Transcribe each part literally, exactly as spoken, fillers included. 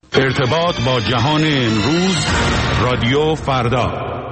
ارتباط با جهان امروز، رادیو فردا.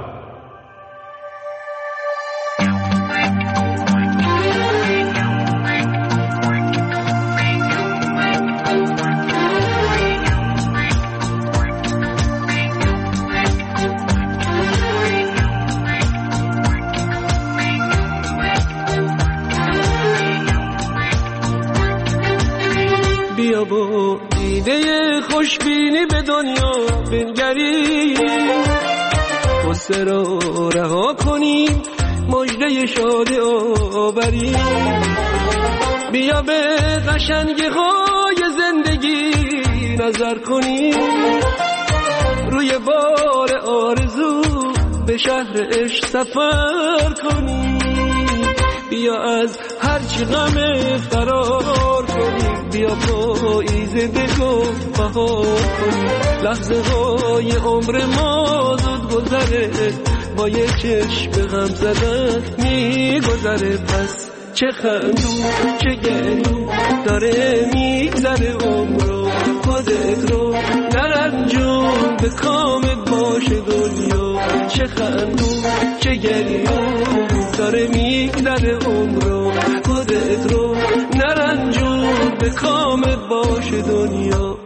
بیا با ایده خوشبینی به دنیا بنگری، غصه را رها کنیم، مژده شادی آوریم. بیا به قشنگی های زندگی نظر کنیم، روی بار آرزو به شهر عشق سفر کنیم. بیا از هرچی غم فرار کنیم، بیا پاییز دلو بهار کنیم. لحظه های عمر ما زود گذره، با یه چشم غم زدن میگذره. پس چه خندون چه گریون داره میگذره عمرو، خودت رو نرنجون به کامت باشه دنیا. چه خندون چه گریون داره میگذره عمرو، خودت رو نرنجون به کامت باشه دنیا.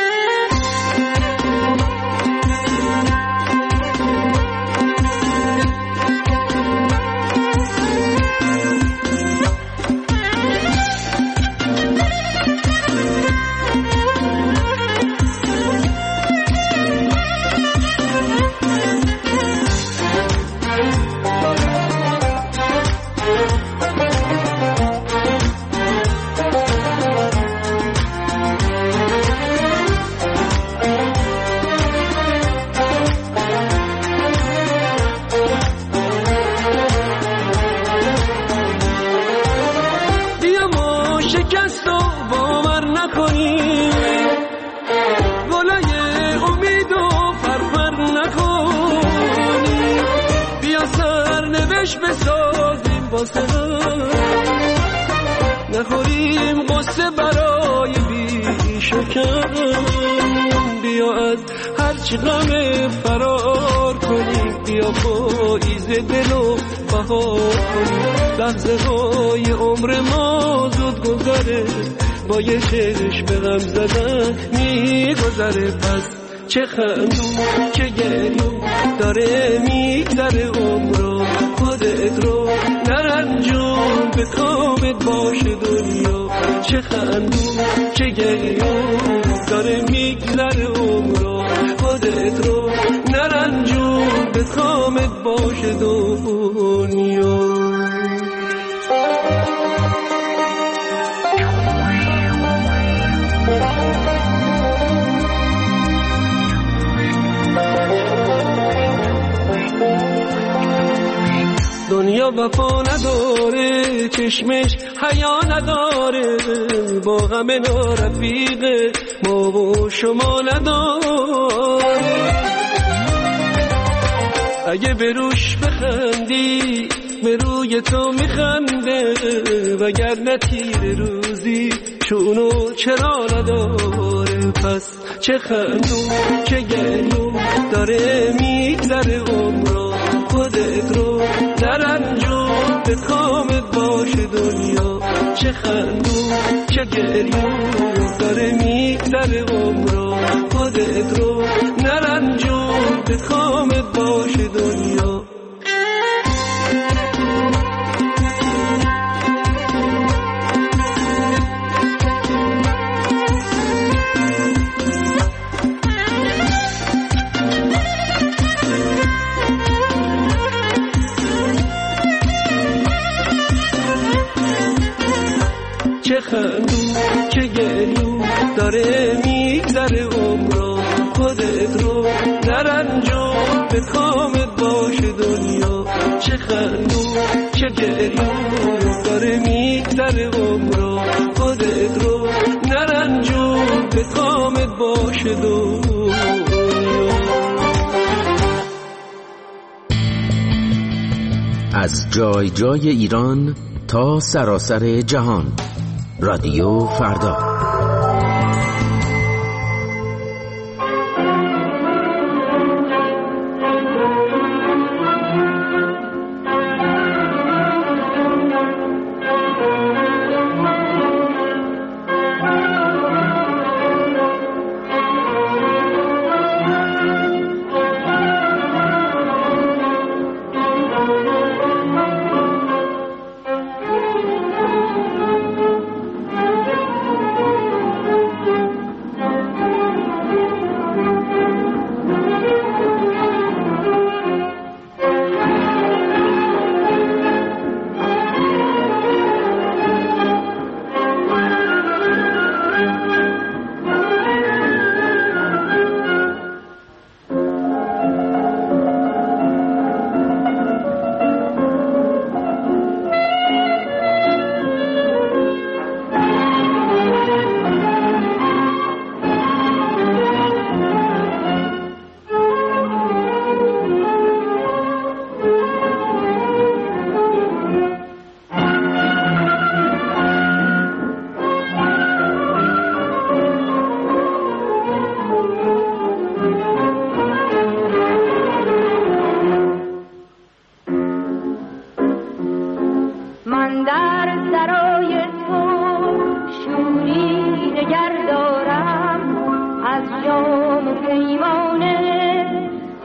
نخوریم قصه برای بیشکن، بیا از هرچی غم فرار کنیم. بیا پاییز دلو بهار کنیم. لحظه های عمر ما زود گذره، با یه چشم غم زدن میگذره. پس چه خندون چه گریون داره میگذره عمرو، خودت رو نرنجون به کامت باشه دنیا. چه خندون چه گریون داره میگذره عمرو، خودت رو نرنجون به کامت باشه دنیا. دنیا وفا نداره، چشمش حیا نداره، با غم نارفیقه ما و شما نداره. اگه به روش بخندی به روی تو میخنده، وگرنه تیر روزی چونو چرا نداره. پس چه خندون چه گریون داره میگذره عمرو، خودت رو نرنجون به کامت باشه دنیا. چه خندون چه گریون داره میگذره عمرو، خودت رو نرنجون به کامت باشه دنیا. چه خندون چه گریون داره میگذره عمرو، خودت رو نرنجون به کامت باشه دنیا. چه خندون چه گریون داره میگذره عمرو، خودت رو نرنجون به کامت باشه دنیا. از جای جای ایران تا سراسر جهان، رادیو فردا.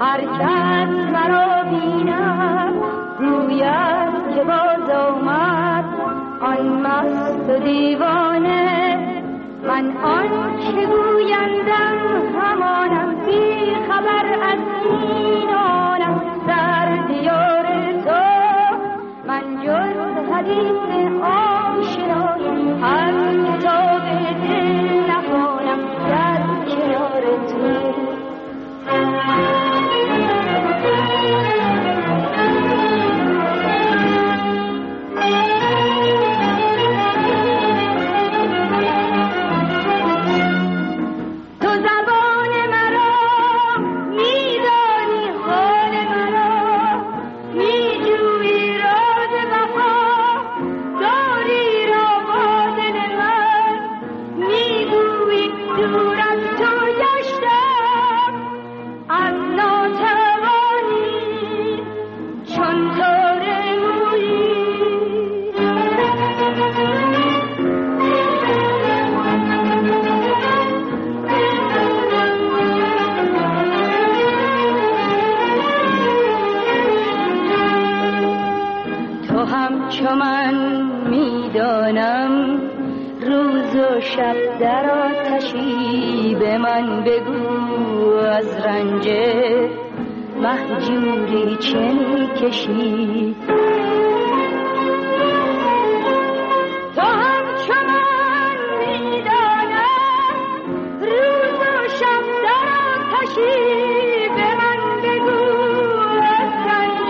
هر کس مرا بیند گوید که باز آمد آن مست و دیوانه. من آن که گویندم همانم، بی خبر از این آنم در دیار تو. من جز حدیث آشنایی هم کتاب دل نخوانم در کنار تو. چو من میدانم روز و شب در آتشی، به من بگو از رنج مهجوری چه میکشی. تو هم چو من میدانم روز و شب در آتشی، به من بگو از رنج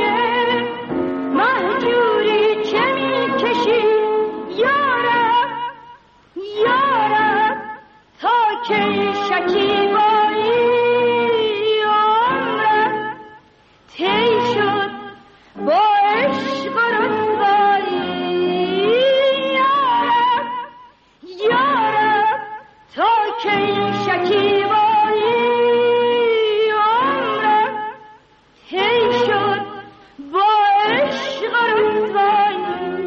مهجوری چه میکشی. یارب یارب تا کی شکیبایی عمرم طی شد با عشق و رسوایی. یارب یارب تا کی شکیبایی عمرم طی شد با عشق و رسوایی.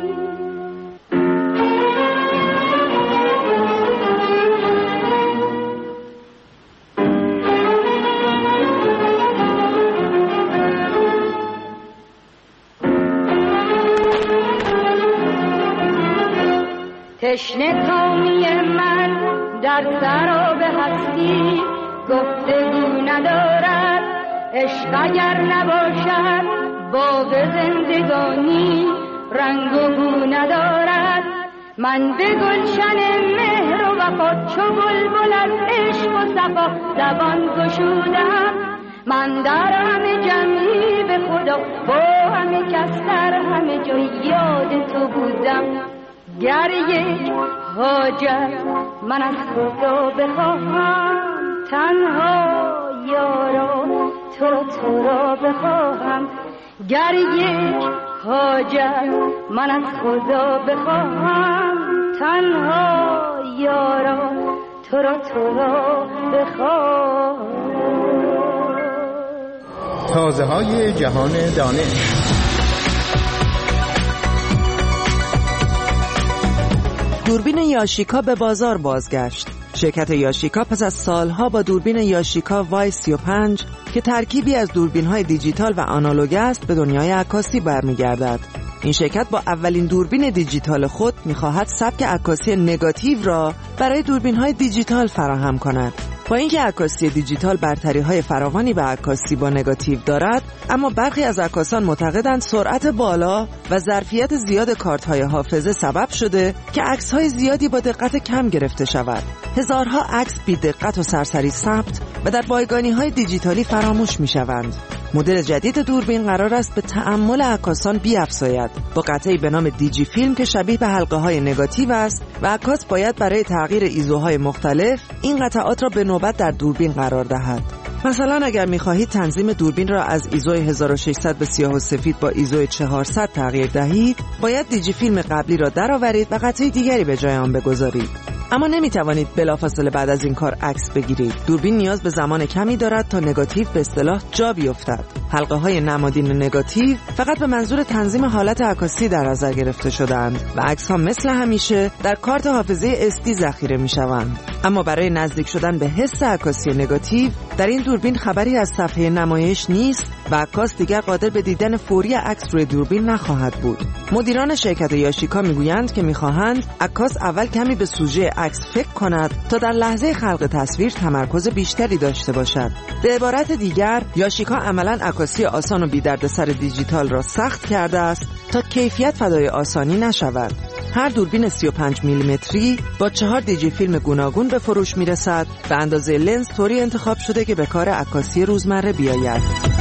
تشنه کامی من در سراب هستی، گفتگو ندارد عشق اگر نباشد باغ زندگانی رنگ و بو ندارد. من به گلشن مهر و وفا چو بلبل از عشق و صفا زبان گشودم. من در همه جمعی به خدا با همه کس در همه جای یاد تو بودم. گر یک حاجت من از خدا بخواهم، تنها یارا تو را تو را بخواهم. گر یک حاجت من از خدا بخواهم، تنها یارا تو را تو را بخواهم. تازه های جهان دانش. دوربین یاشیکا به بازار بازگشت. شرکت یاشیکا پس از سالها با دوربین یاشیکا وای سی و پنج که ترکیبی از دوربین‌های دیجیتال و آنالوگ است به دنیای عکاسی برمیگردد. این شرکت با اولین دوربین دیجیتال خود می‌خواهد سبک عکاسی نگاتیو را برای دوربین‌های دیجیتال فراهم کند. با اینکه عکاسی دیجیتال برتری‌های فراوانی به عکاسی با نگاتیو دارد، اما برخی از عکاسان معتقدند سرعت بالا و ظرفیت زیاد کارت‌های حافظه سبب شده که عکس‌های زیادی با دقت کم گرفته شود. هزارها عکس بی دقت و سرسری ثبت و در بایگانی‌های دیجیتالی فراموش می‌شوند. مدل جدید دوربین قرار است به تأمل عکاسان بیفزاید با قطعی به نام دیجی فیلم که شبیه به حلقه‌های نگاتیو است و عکاس باید برای تغییر ایزوهای مختلف این قطعات را به نوبت در دوربین قرار دهد. مثلا اگر می‌خواهید تنظیم دوربین را از ایزوی هزار و ششصد به سیاه و سفید با ایزوی چهارصد تغییر دهید، باید دیجی فیلم قبلی را درآورید و قطعه دیگری به جای آن بگذارید. اما نمی‌توانید بلافاصله بعد از این کار عکس بگیرید. دوربین نیاز به زمان کمی دارد تا نگاتیو به اصطلاح جا بیفتد. حلقه های نمادین نگاتیو فقط به منظور تنظیم حالت عکاسی در نظر گرفته شدند و عکس ها مثل همیشه در کارت حافظه اس دی ذخیره می شوند. اما برای نزدیک شدن به حس عکاسی نگاتیو در این دوربین خبری از صفحه نمایش نیست و عکاس دیگر قادر به دیدن فوری عکس روی دوربین نخواهد بود. مدیران شرکت یاشیکا میگویند که میخواهند عکاس اول کمی به سوژه عکس فکر کند تا در لحظه خلق تصویر تمرکز بیشتری داشته باشد. به عبارت دیگر یاشیکا عملاً عکاسی آسان و بی‌دردسر دیجیتال را سخت کرده است تا کیفیت فدای آسانی نشود. هر دوربین سی و پنج میلیمتری با چهار دیجی فیلم گوناگون به فروش میرسد و اندازه لنز طوری انتخاب شده که به کار عکاسی روزمره بیاید.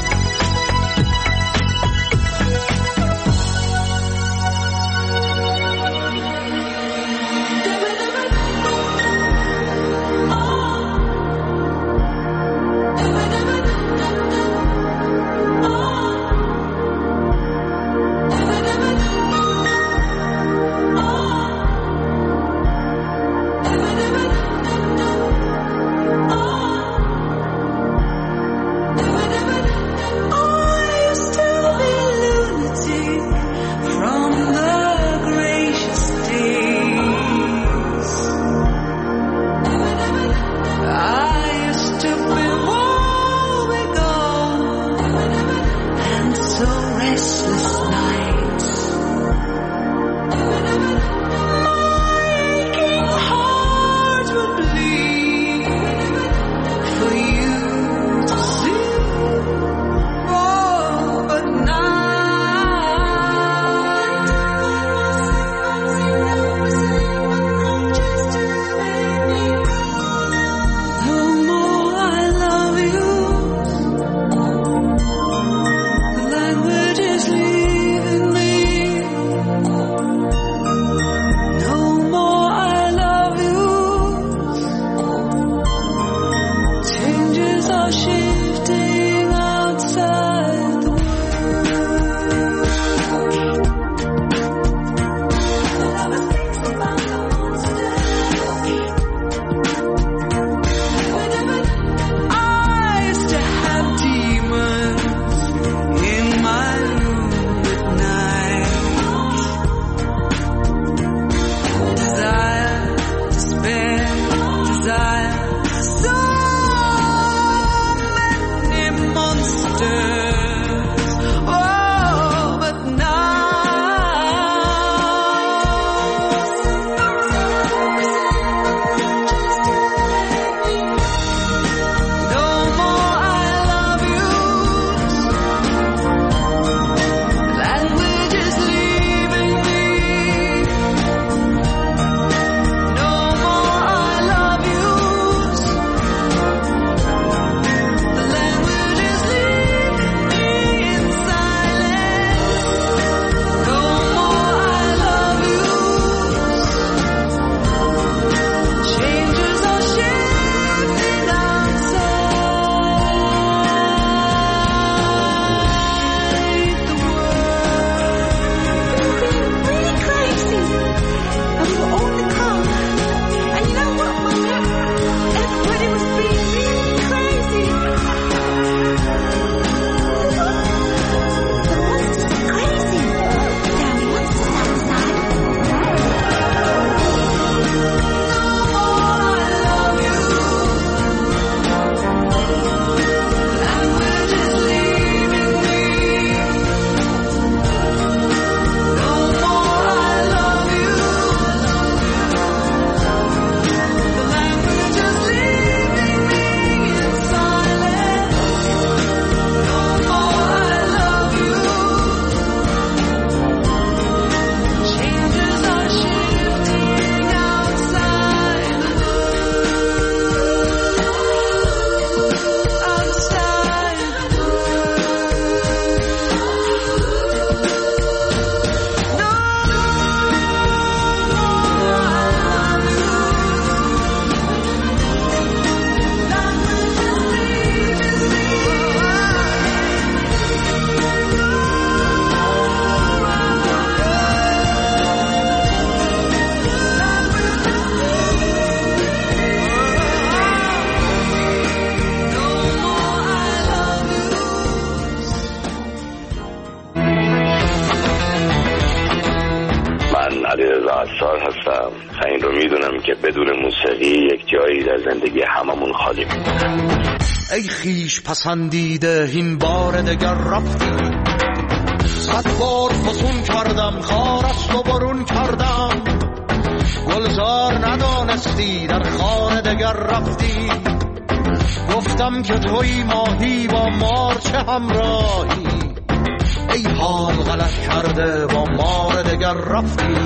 میدونم که بدون موسیقی یک جایی در زندگی هممون خالی میمونه. ای خیش پسندیده این بار دگر رفتی، صد بار فسون کردم خارست و برون کردم، گلزار ندانستی در خانه دگر رفتی، گفتم که توی ماهی با مار چه همراهی، ای حال غلط کرده با مار دگر رفتی.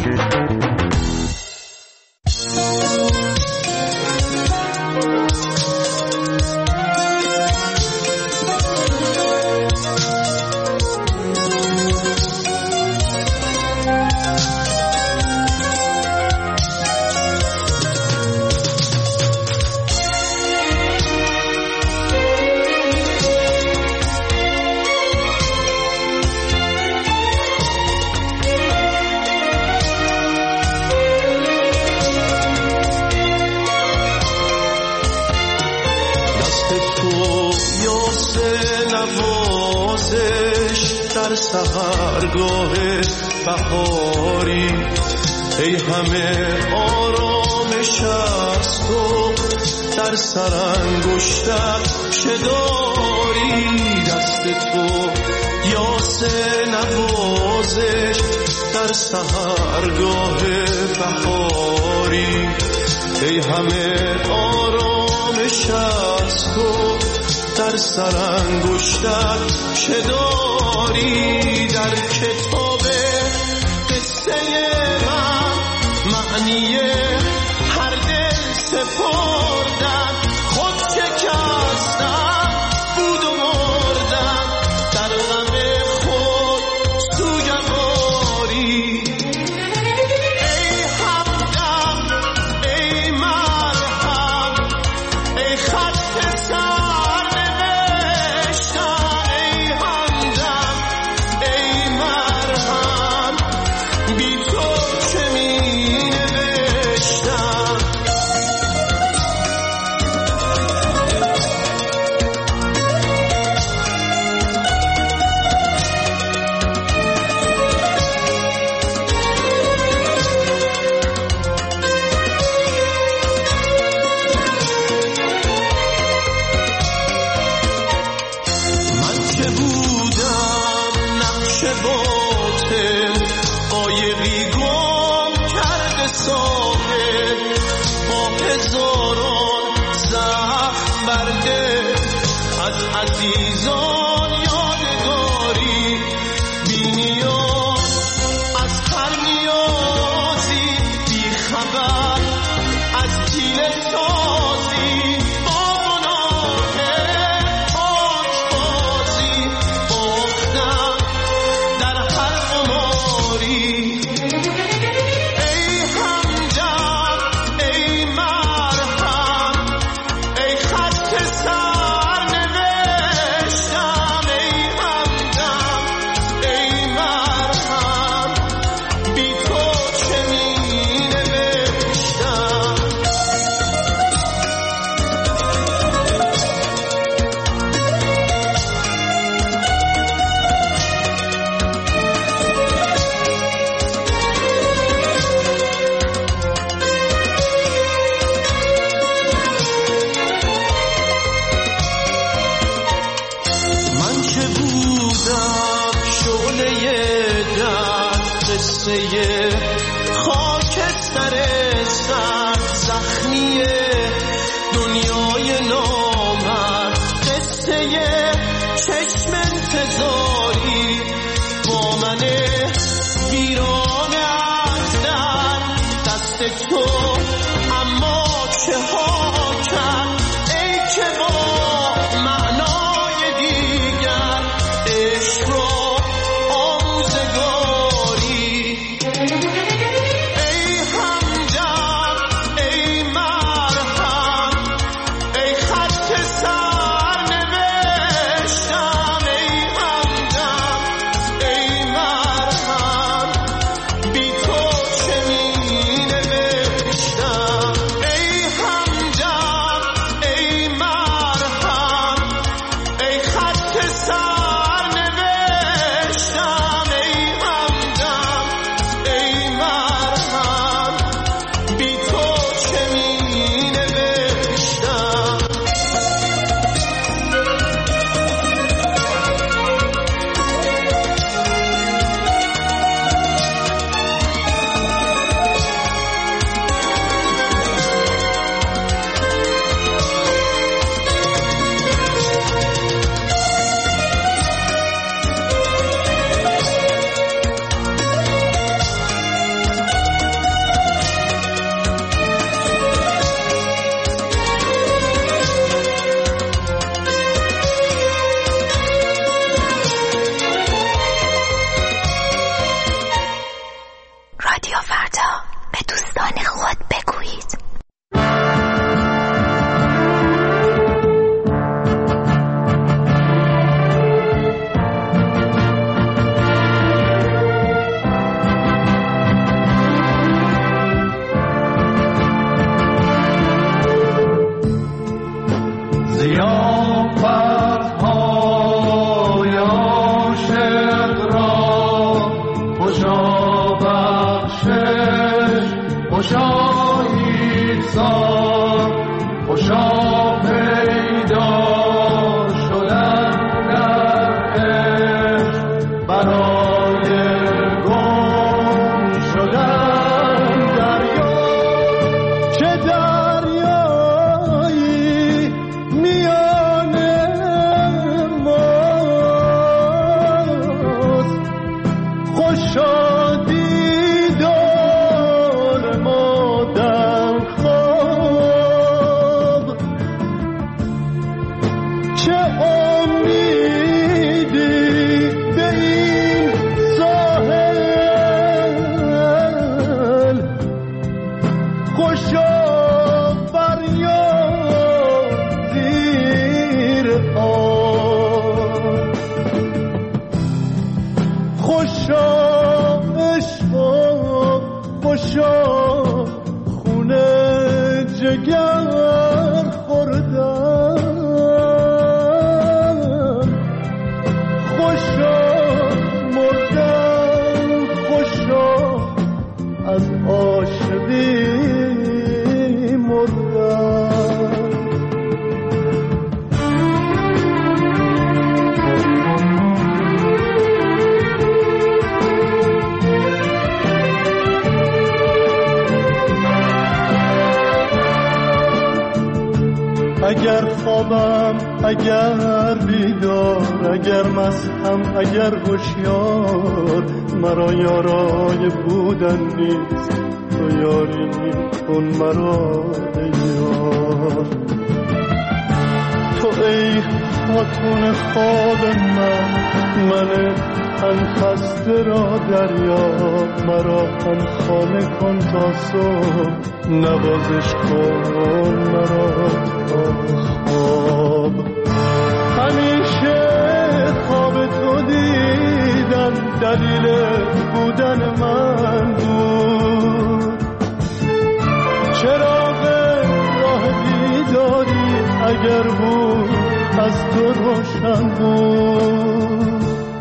سحرگاه بهاری ای همه آرامش از تو، در سرانگشتت چه داری؟ دست تو یاس نوازش در سحرگاه بهاری ای همه آرامش از تو، در سرانگشتت چه داری؟ در کتاب قصه من معنی هر دل سپردم، خود شکستم بود و مردم، در غم خود سوگواری. ای همدم ای مرهم ای خط سر نوشتم، ای همدم ای مرهم بی تو چه می نوشتم. من که بودم نقش باطل، قایقی گم کرده ساحل، با هزاران زخم برده از عزیزان یادگاری، بی نیاز از هر نیازی، بی خبر از تیله سازی، با گناه پاکبازی باختم در هر قماری. ای همدم ای مرهم ای خط سر نوشتم، اگر خوابم، اگر بیدار، اگر مستم، اگر هوشیار، مرا یارای بودن نیست، تو یاری کن مرا ای یار. تو ای خاتون خواب من، من تن خسته را دریا، مرا هم خانه کن تا صبح، نوازش کن مرا تا خواب. همیشه خواب تو دیدم، دلیل بودن من بود. چراغ راه بیداری اگر بود، از تو روشن بود.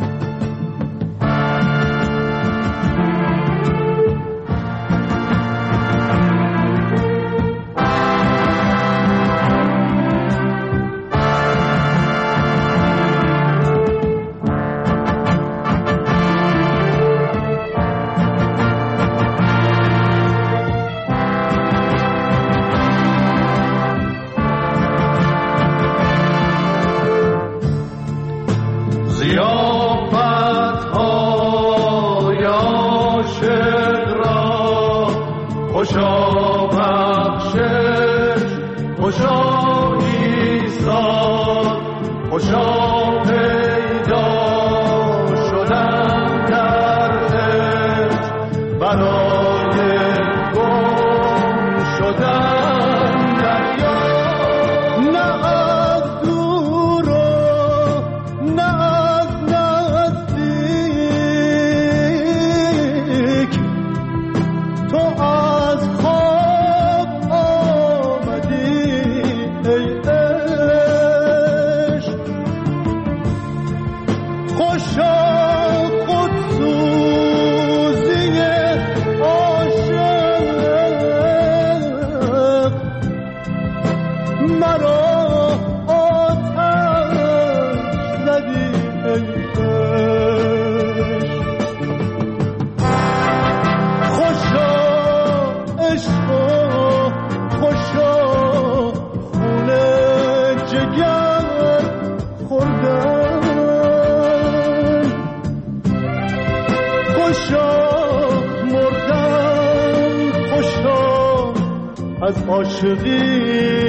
از عاشقی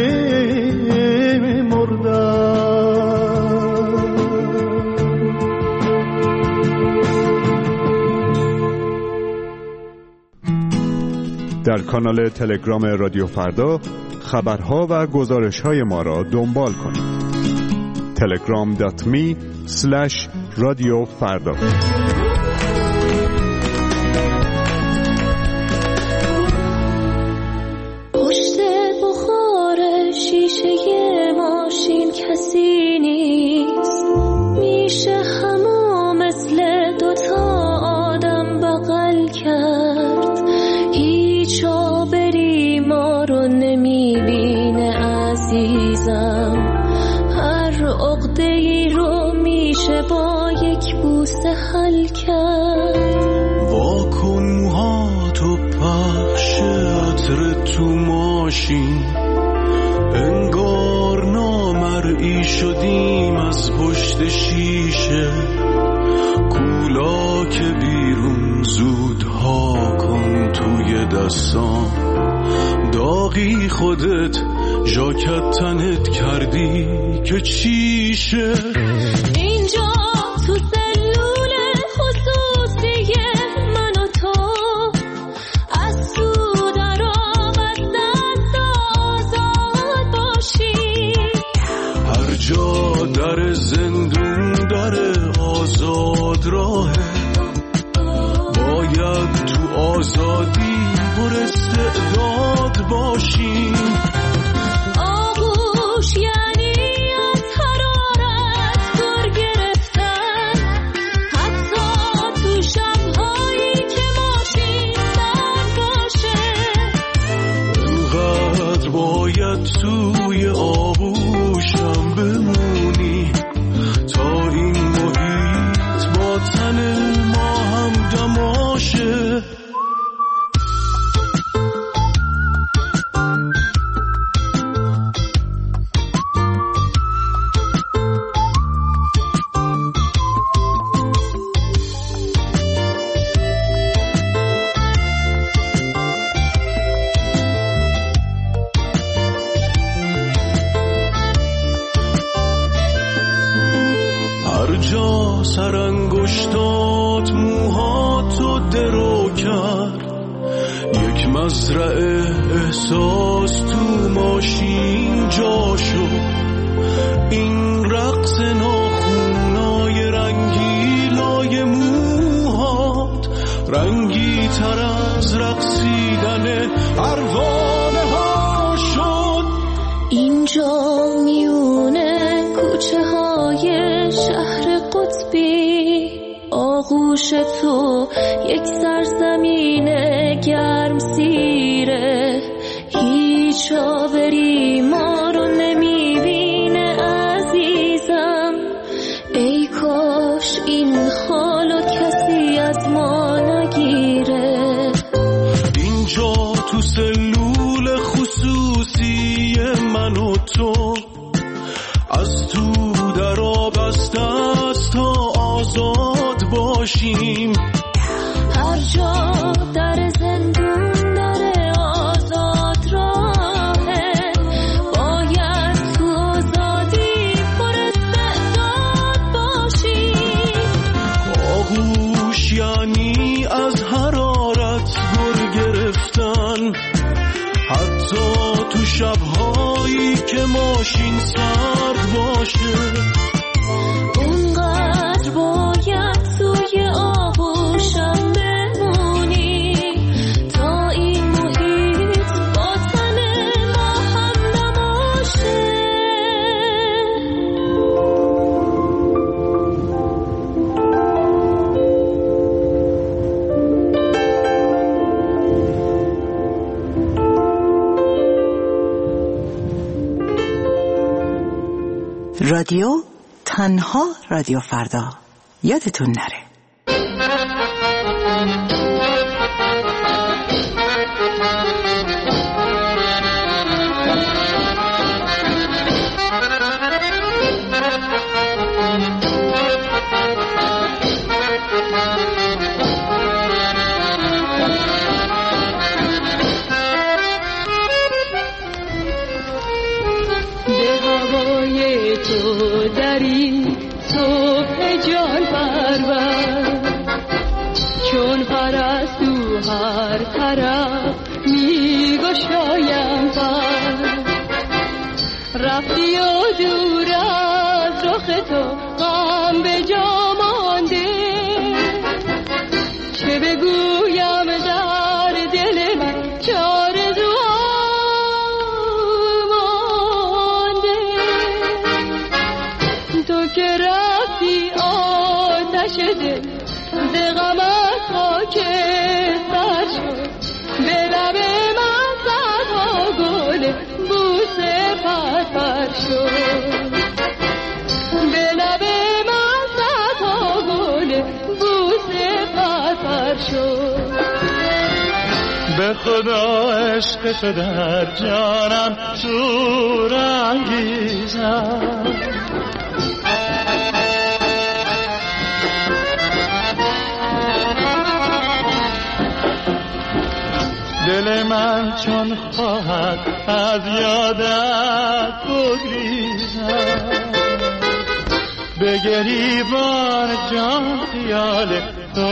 مردم. در کانال تلگرام رادیو فردا خبرها و گزارش‌های ما را دنبال کنید. تلگرام دات می اسلش رادیو فردا. پشت بخار شیشه ماشین بوسه حل کرد. واکن موهاتو پخش عطر تو ماشین، انگار نامرئی شدیم از پشت شیشه. کولا که بیرون زودها کن توی دستان، داغی خودت ژاکت تنت کردی که چیشه. اینجا تو سلول خصوصی من و تو، از تو در آمد دست آزاد باشی. هر جا در زندون داره آزاد راهه، باید تو آزادی پر استعداد باشیم. آغوش یعنی از حرارت دور گرفتن، حتی تو شب‌هایی که ماشین سر باشه. اونقدر باید توی آغوشم بمونی تا این محیط با تن ما هم دماشه. هر جا سرانگشتات موهاتو درو کرد، یک مزرعه احساس تو ماشین جا شد. این رقص ناخونای رنگیلای موهات رنگی تر از رقصیدن پروانه ها شد. اینجا میونه کوچه های شهر قطبی، آغوش تو یک سرزمین گرم سیره. هیچ آوری ما رو نمیبینه عزیزم، ای کاش این حالو کسی از ما نگیره. اینجا تو سلول خصوصی من و تو، از تو در آبسته است تا آزاد باشیم. هر جا در زندون داره آزاد راهه، باید تو آزادی پر استعداد باشیم. آغوش یعنی از حرارت گر گرفتن، حتی تو شب‌هایی که ماشین سرد باشه. اونقدر باید توی آغوشم بمونی تا این محیط با تن ما هم نباشه. رادیو تنها رادیو فردا، یادتون نره. به هوای تو در این صبح جان پرور، چون پرستو هر طرف می گشایم پر. رفتی و دور از رخ تو غم به جا مانده، چه بگویم در دل من چه آرزوها مانده. تو که رفتی آتش دل ز غمت خاکستر شد، به لب من صدها گل بوسه پرپر شد. به لب من صدها گل به خدا عشق تو در جانم شور انگیزم. دل من چون خواهد از یادت بگریزم، به گریبان جان خیال تو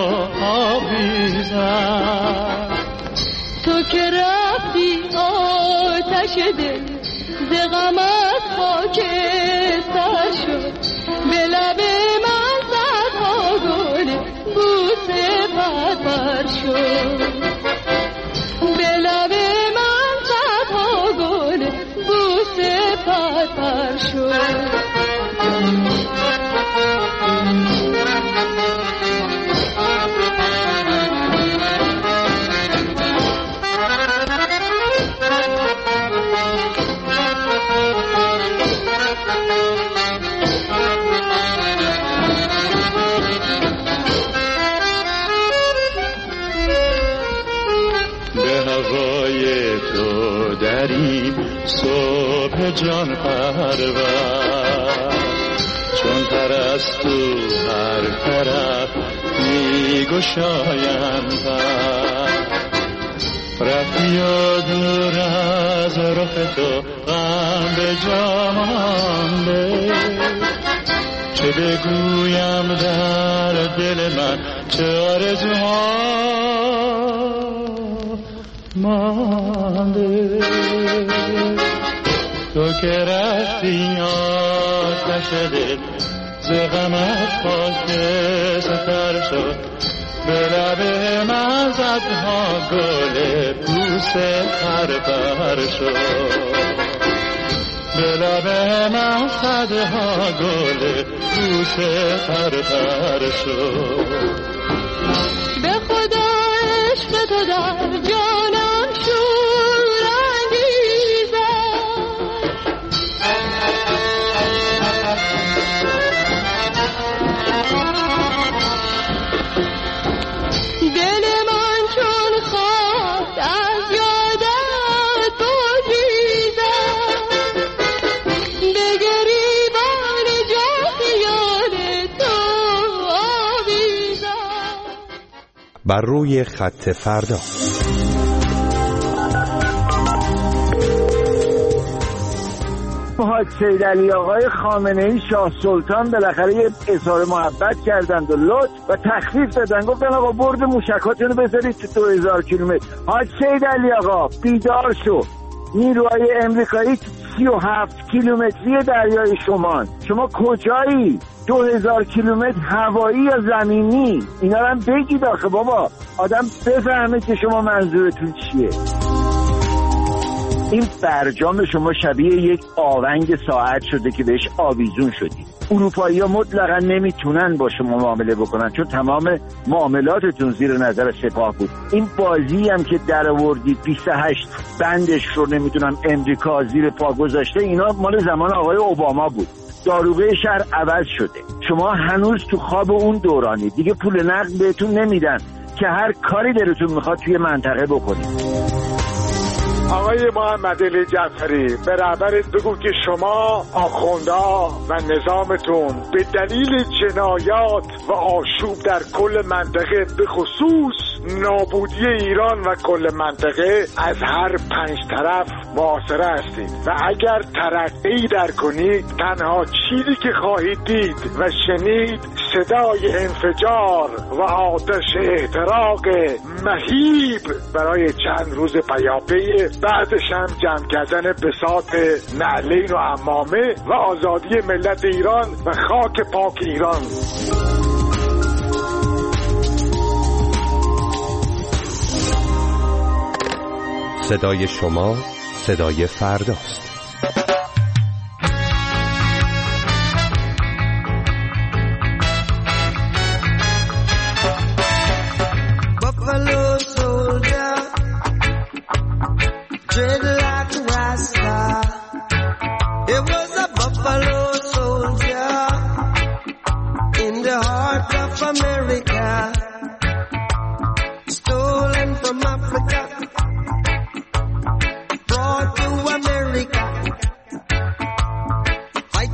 آویزم. تو که رفتی آتش دل ز غمت خاکستر شد، به لب من صدها گل بوسه پرپر شد، به لب من صدها گل بوسه پرپر شد. صبح جان پرور چون پرستو هر طرف می گشایند، رفتی و دور از رخ تو غم به جا مانده، چه بگویم در دل من چه آرزوها مانده. تو که رفتی آتش دل ز غمت خاکستر شد، به لب من صدها گل بوسه پرپر شد، به لب من صدها گل بوسه پرپر شد. به خدا عشق تو در جانم شور انگیزم، دل من چون خواست از یادت بگریزم، به گریبان جان خیال تو آویزم. بر روی خط فردا. حاج سید علی آقای خامنه‌ای شاه سلطان بالاخره یه اظهار محبت کردند و لطف و تخفیف دادن، گفتن آقا برد موشکاتون رو بذارید تو دو هزار کیلومتر. حاج سید علی آقا بیدار شو، نیروهای امریکایی سی و هفت کیلومتری دریای شمال، شما کجایی؟ دو هزار کیلومتر هوایی یا زمینی؟ اینا رو هم بگید آخه بابا، آدم بفهمه که شما منظورتون چیه. این برجام شما شبیه یک آونگ ساعت شده که بهش آویزون شدید. اروپایی ها مطلقا نمیتونن با شما معامله بکنن چون تمام معاملاتتون زیر نظر سپاه بود. این بازی هم که در آوردید بیست و هشت بندش رو نمیدونم امریکا زیر پا گذاشته، اینا مال زمان آقای اوباما بود. داروغه شهر عوض شده، شما هنوز تو خواب اون دورانی، دیگه پول نقد بهتون نمیدن که هر کاری دلتون میخواد توی منطقه بکنید. آقای محمد علی جعفری به رهبرت بگو که شما آخوندا و نظامتون به دلیل جنایات و آشوب در کل منطقه به خصوص نابودی ایران و کل منطقه از هر پنج طرف محاصره هستید و اگر ترقی در کنید تنها چیزی که خواهید دید و شنید صدای انفجار و آتش احتراق مهیب برای چند روز پیاپی، بعدش هم جمع کردن بساط نعلین و عمامه و آزادی ملت ایران و خاک پاک ایران. صدای شما صدای فرداست. America, stolen from Africa.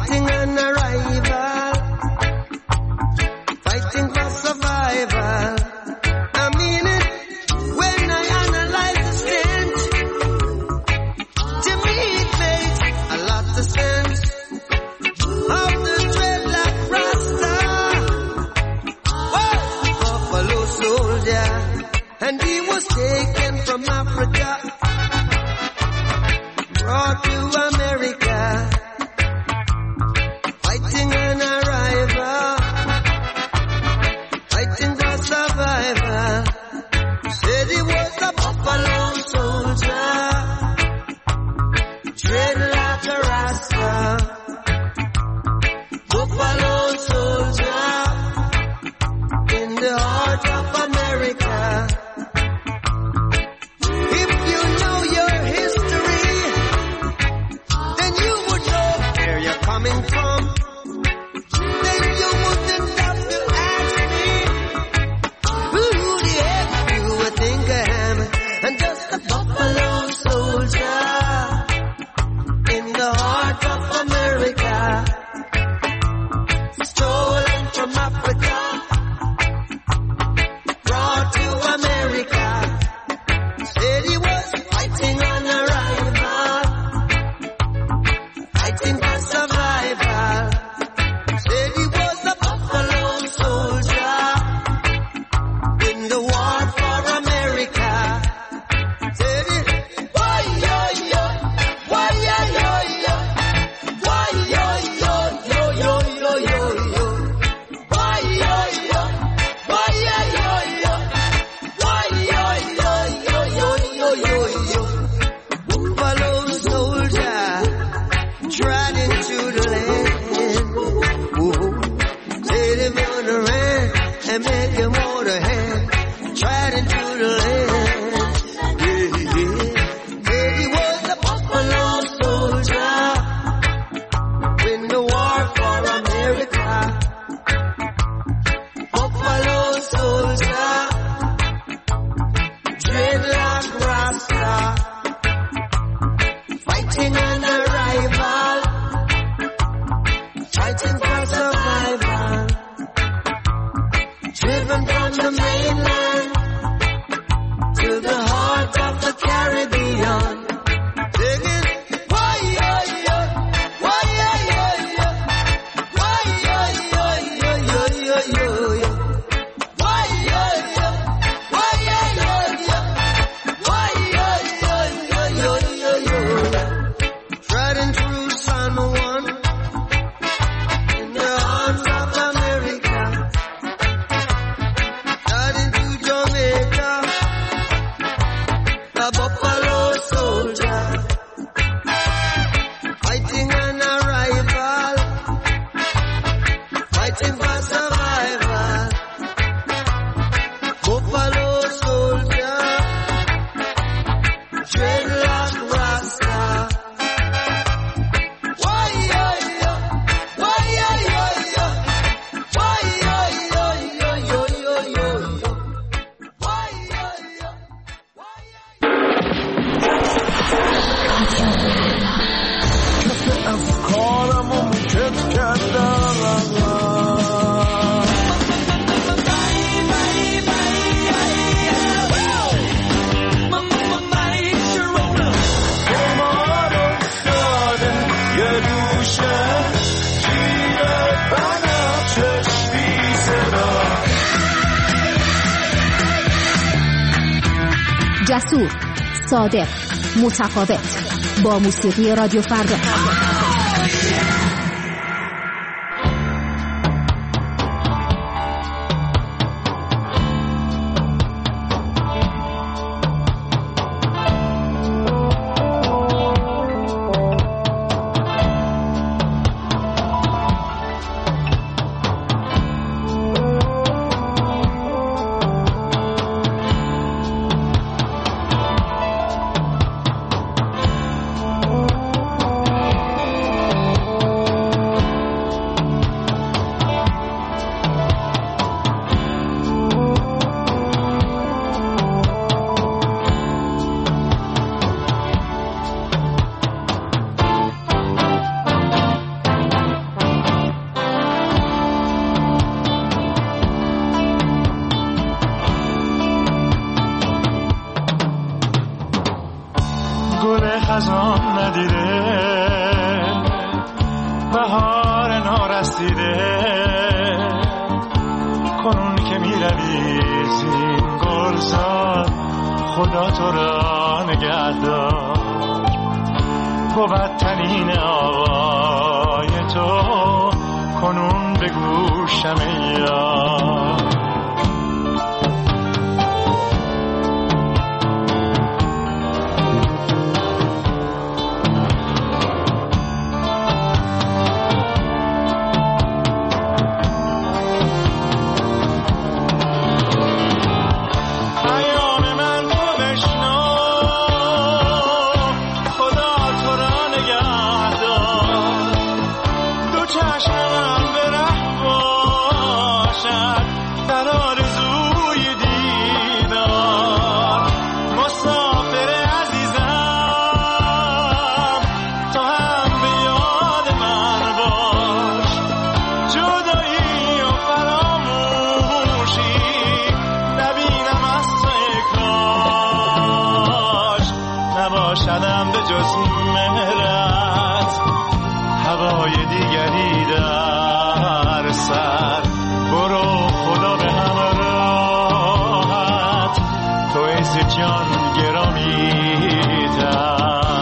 fighting an arrival, fighting for survival. I mean it when I analyze the strength. To me it makes a lot of sense. Of the dreadlock Rasta was the buffalo soldier, and he was taken from Africa, brought to America, fighting an arrival, fighting for survival. Said he was a buffalo soldier, dreadlock Rasta, buffalo soldier in the heart of America. If you know your history, then you would know where you're coming from. Then you wouldn't have to ask me, who the heck you would think I am? I'm just a buffalo soldier in the heart of America, stolen from Africa, brought to America. Said he was fighting on arrival, fighting for survival. Said he was a buffalo soldier in the war for America. Said he, why yo yo, why yo yo yo, why yo yo yo yo yo yo yo, why yo yo, why yo yo yo, why yo yo yo yo yo yo yo. Buffalo soldier tried into the land. Ooh, said him on the land and make him hold a hand. Tried into the land. Yeah, yeah. Said he was a buffalo soldier in the war for America. Buffalo soldier, dreadlock Rasta, fighting an arrival, fighting for survival, driven from the mainland to the heart of the Caribbean. Singing, why yo yo, why yo yo yo, why yo yo yo yo yo yo yo, why yo yo, why yo yo yo, why yo yo yo yo yo yo. Riding through San Juan in the arms of America, riding through Jamaica, the buffalo soldier, fighting an arrival, fighting for survival. Buffalo soldier, dreadlock Rasta. Why yo yo, why yo yo yo, why yo yo yo yo yo yo yo, why yo yo, why yo. افکارمو میکت کردم قمار افتاده یه دوشه گیره بنفشش بی صدا. جسور، صادق، متفاوت، با موسیقی رادیو فردا. بهار نارسیده کنون که می روی زین گلزار خدا تو را نگه دار بود تنین آوای تو کنون به گوشم یار شدم به جز مهرت هوای دیگری در سر برو خدا به همراهت تو عز جان گرامی تر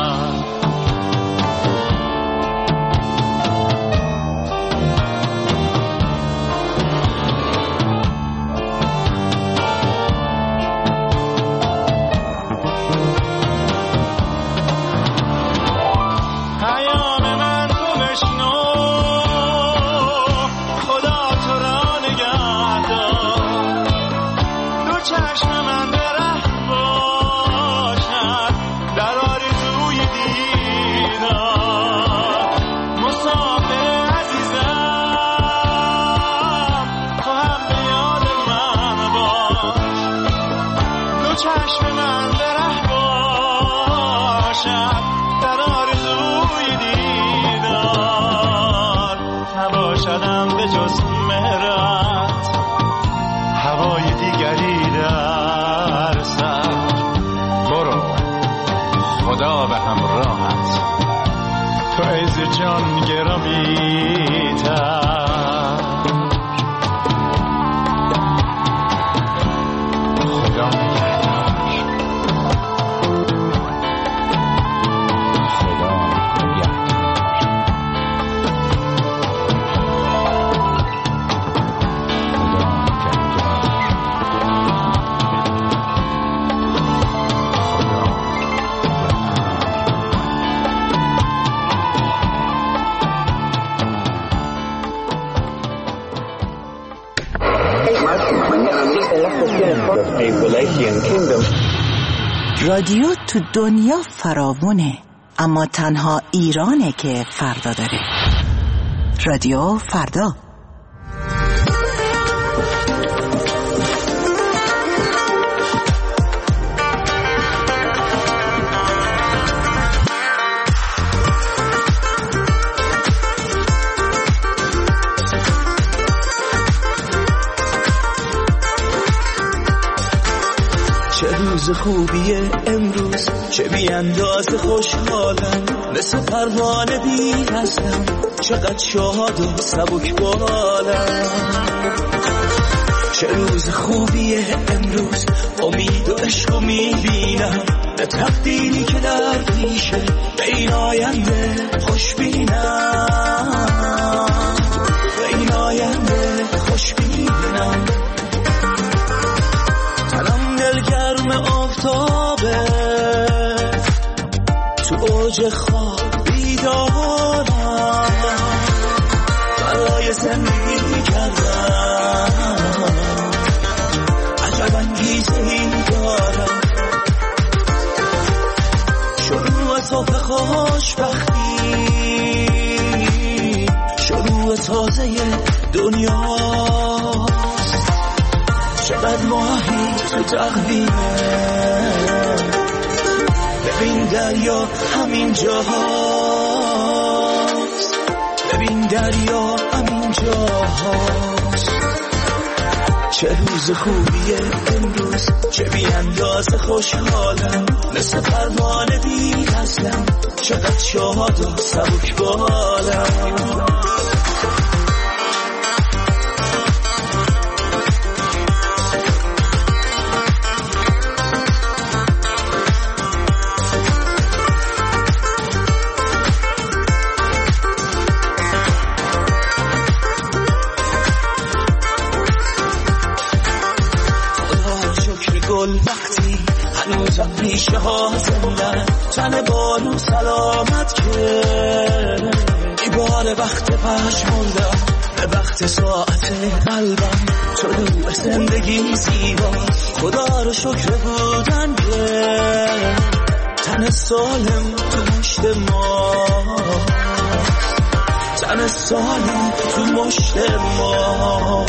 جز مهرت هوای دیگری در سر برو خدا به همراهت تو عز جان گرامی تر خدا رادیو تو دنیا فراوونه، اما تنها ایرانه که فردا داره. رادیو فردا. روز خوبیه امروز، چه بی اندازه خوشحالم، مثل پروانه بی هستم، چقدر شاد و سبک بالم. چه روز خوبیه امروز، امید و عشق و میبینم، به تقدیری که در پیشه، به این آینده خوش بینم، به این آینده خوش بینم. گرم آفتابه تو اوج خواب بیدارم، برای زندگی کردم عجب انگیزه ای دارم. شروع صبح خوشبختی، شروع تازه دنیا، چقدر ماهی تو تقویمه، ببین دریا همین جاهاست، ببین دریا همین جاهاست. چه روز خوبیه امروز، چه بی اندازه خوشحالم، مثل پروانه بی هستم، چقدر شاد و سبک بالم. ها زندن تن بارو سلامت که ای بار وقت پشموندم به وقت ساعت قلبم شده زندگی زیبا خدا رو شکر بودن که تن سالم تو مشت ما تن سالم تو مشت ما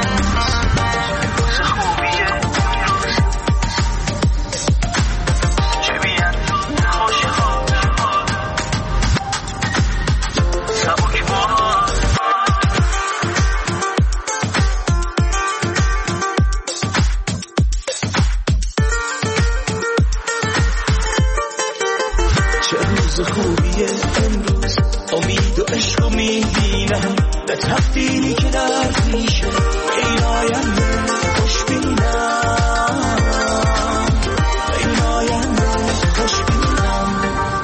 تقدیری که در پیشه این آینده خوش بینم این آینده خوش بینم.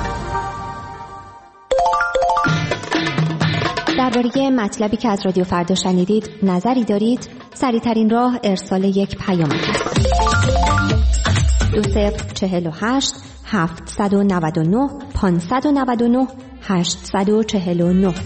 درباره مطلبی که از رادیو فردا شنیدید نظری دارید؟ سریع‌ترین راه ارسال یک پیام است. دو صفر چهل و هشت هفتصد و نود و نه پانصد و نود و نه هشتصد و چهل و نه.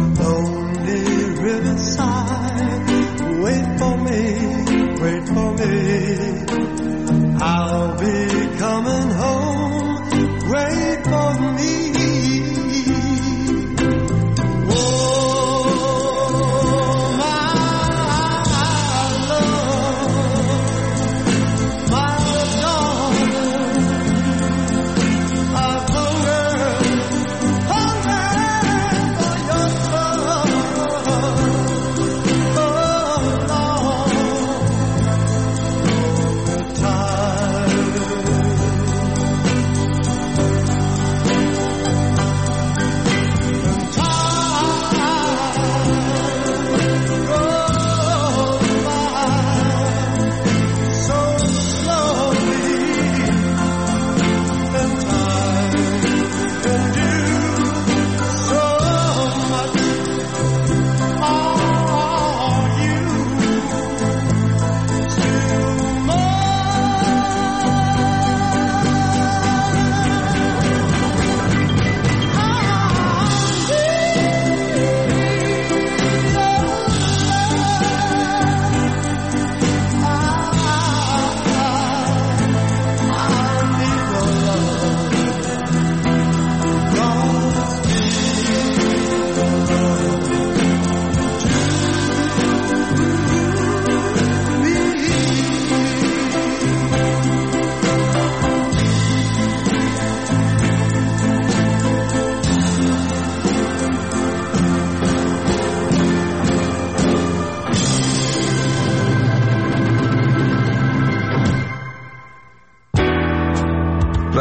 Wait for me, wait for me.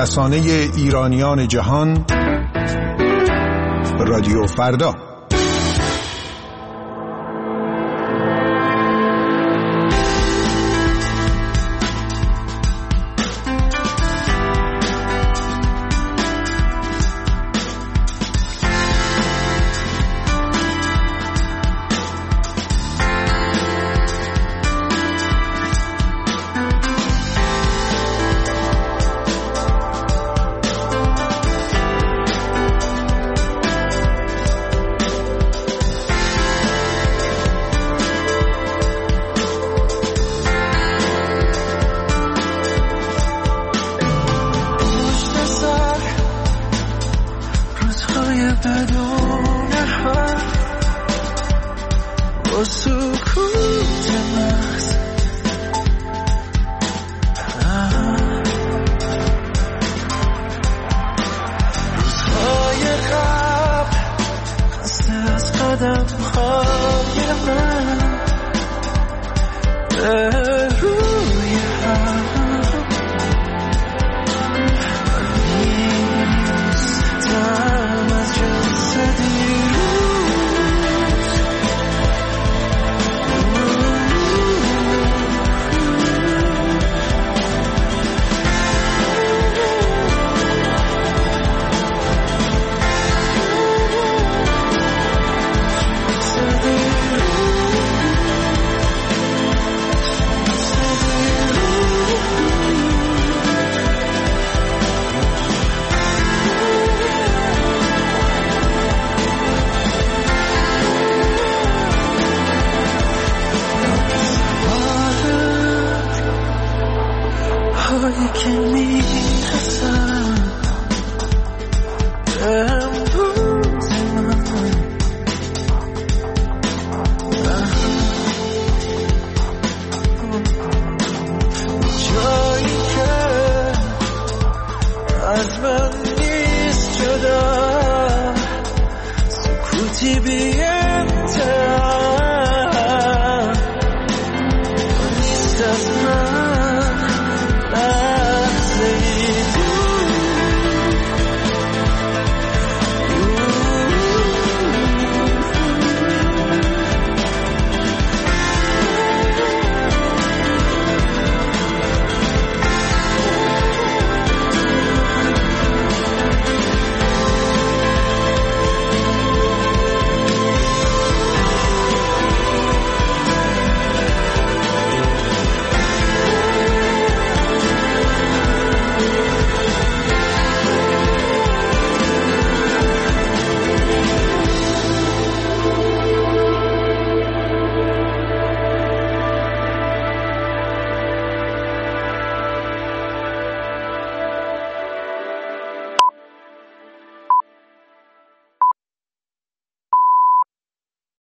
رسانه ایرانیان جهان، رادیو فردا. که میگی